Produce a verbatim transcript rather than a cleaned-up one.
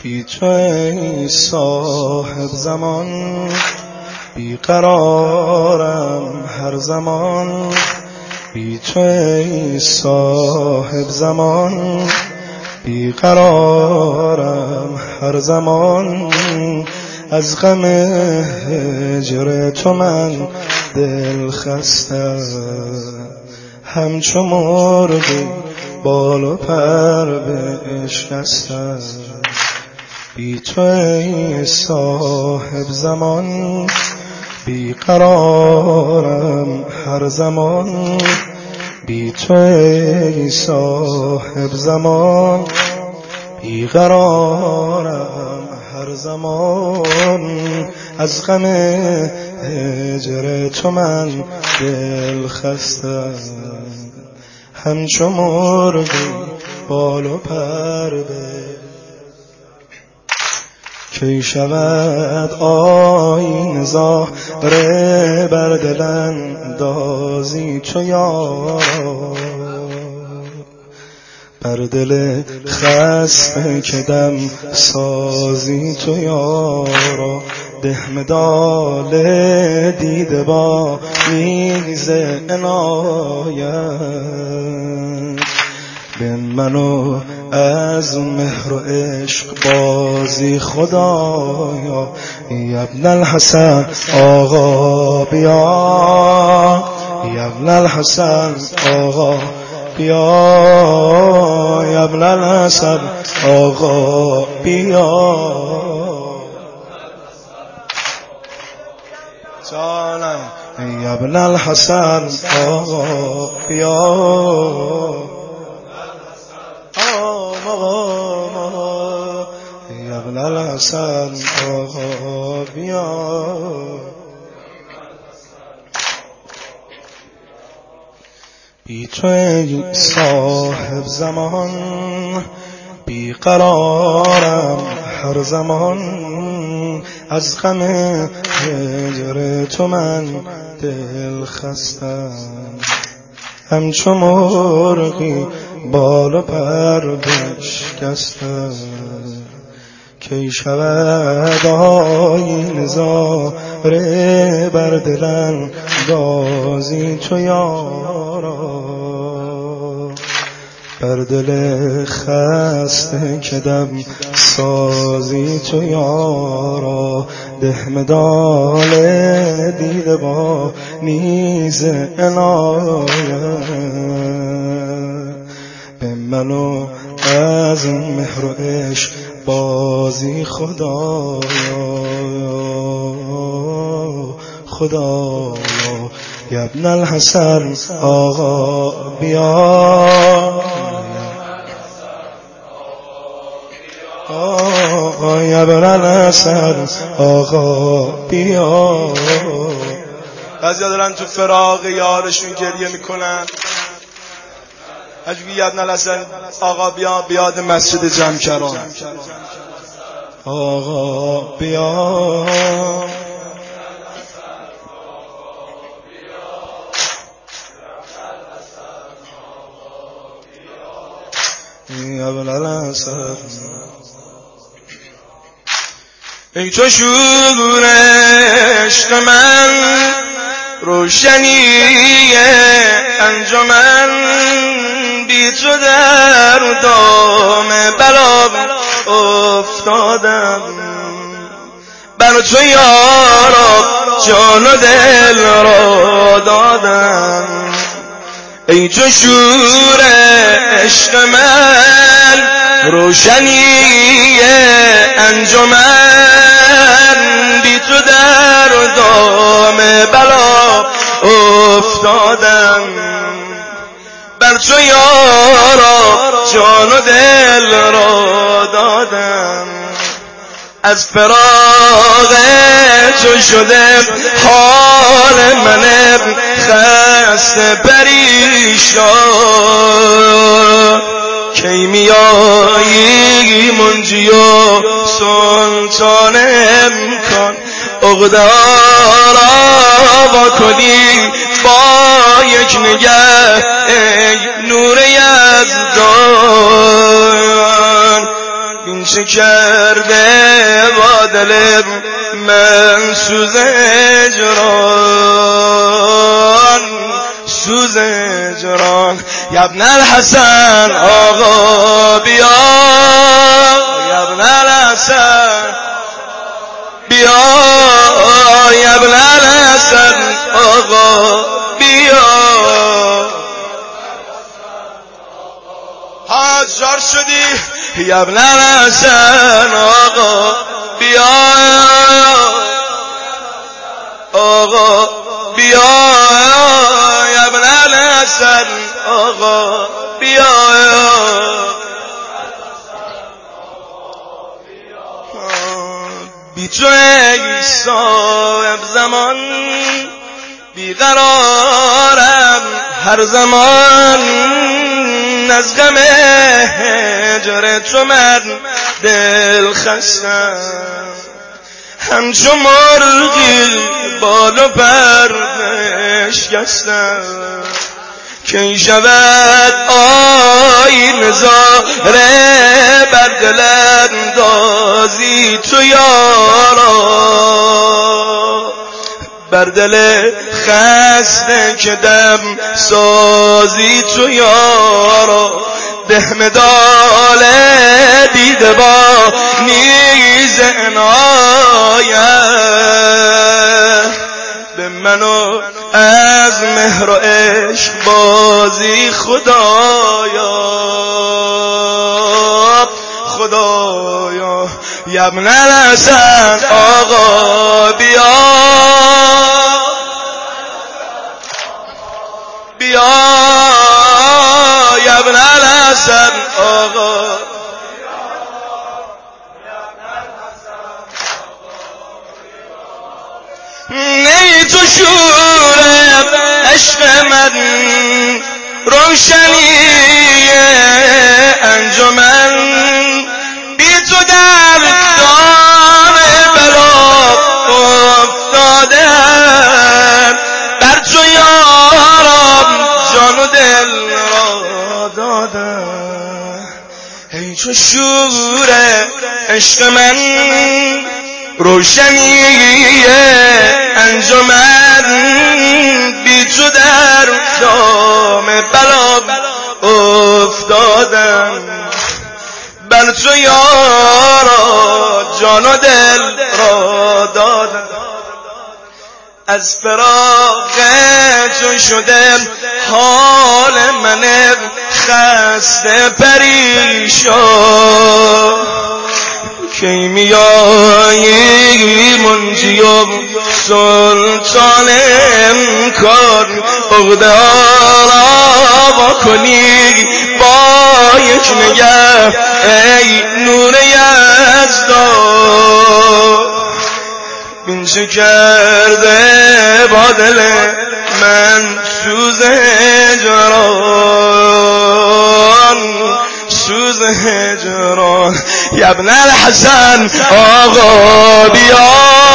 بی تو ای صاحب زمان بیقرارم هر زمان، بی تو ای صاحب زمان بیقرارم هر زمان. از غم هجر تو من دل خستم، همچو مرغی بال و پر بشکستم. بی تو ای صاحب زمان بیقرارم هر زمان، بی تو ای صاحب زمان بیقرارم هر زمان. از غم هجر تو من دل خستم، همچو مرغی بال و پر به کی شود آیین زهره بر دل اندازی تو یارا، بر دل خسته که دم سازی تو یارا. ده مدال دیده با میز عنایت، به منو از مهر و عشق بازی خدایا. ابن الحسن آقا بیا، ابن الحسن آقا بیا، ابن الحسن آقا بیا. ابن الحسن آقا بیا، ابن الحسن آقا بیا. بی تو ای صاحب زمان بیقرارم هر زمان، از غم هجر تو من دل خستم، همچو مرغی بال و پر بشکستم. کی شود آیین زهره بر دل اندازی تو یارا، بر دل خسته که دم سازی تو یارا. ده مدال دیده با نیز عنایت، به منو از مهر و عشق بازی خدایا، خدایا. ابن الحسن آقا بیا، ابن الحسن آقا بیا. بعضی ها دارن تو فراق یارشون گریه میکنن، اجبی ابن الحسن آقا بیا، بیاد مسجد جمکران آقا بیا. ابن الحسن ای تو شور عشق من، روشنی انجمن، بی تو در دام بلا افتادم. بر تو یارا جان و دل را دادم. ای تو شور عشق من، روشنی انجمن، بی تو در دام بلا افتادم. بر تو یارا جان و دل را دادم. از فراق تو شده حال من خسته پریشان. کی میایی منجی و سلطان امکان، عقده‌ها را کنی با یک نگه ای نور یزدان. این چه کرده با دل من سوز هجران سوز هجران یا ابن الحسن آقا بیا یا ابن الحسن بیا یا ابن الحسن آقا بیا حاضر شدی یا ابن الحسن آقا بیا آقا بیا یا ابن الحسن آقا بیا بی تو ای صاحب زمان بیقرارم هر زمان از غم هجر تو من دل خستم همچو مرغی بال و پر بشکستم کی شود آیین زاره بر دل اندازی تو یارا بر دل خسته که دم سازی تو یارا ده مدال دیده با نیز عنایت به منو از مهر و عشق بازی خدایا خدایا یا ابن الحسن آقا بیا بیا یا ابن الحسن آقا نی تو شور عشق من روشنی انجمن بی تو در دام بلا افتادم بر تو یارم جان و دل را دادم ای تو شور عشق من روشنی انجمن بی تو در دام بلا افتادم بر تو یارا جان و دل را دادم از فراق تو شده حال من خسته پریشان کی میایی منجی و سلطان امکان عقده را با کنی با یک نگه ای نور یزدان این چه کرده با دل من سوز هجران سوز هجران یا ابن الحسن آقا بیا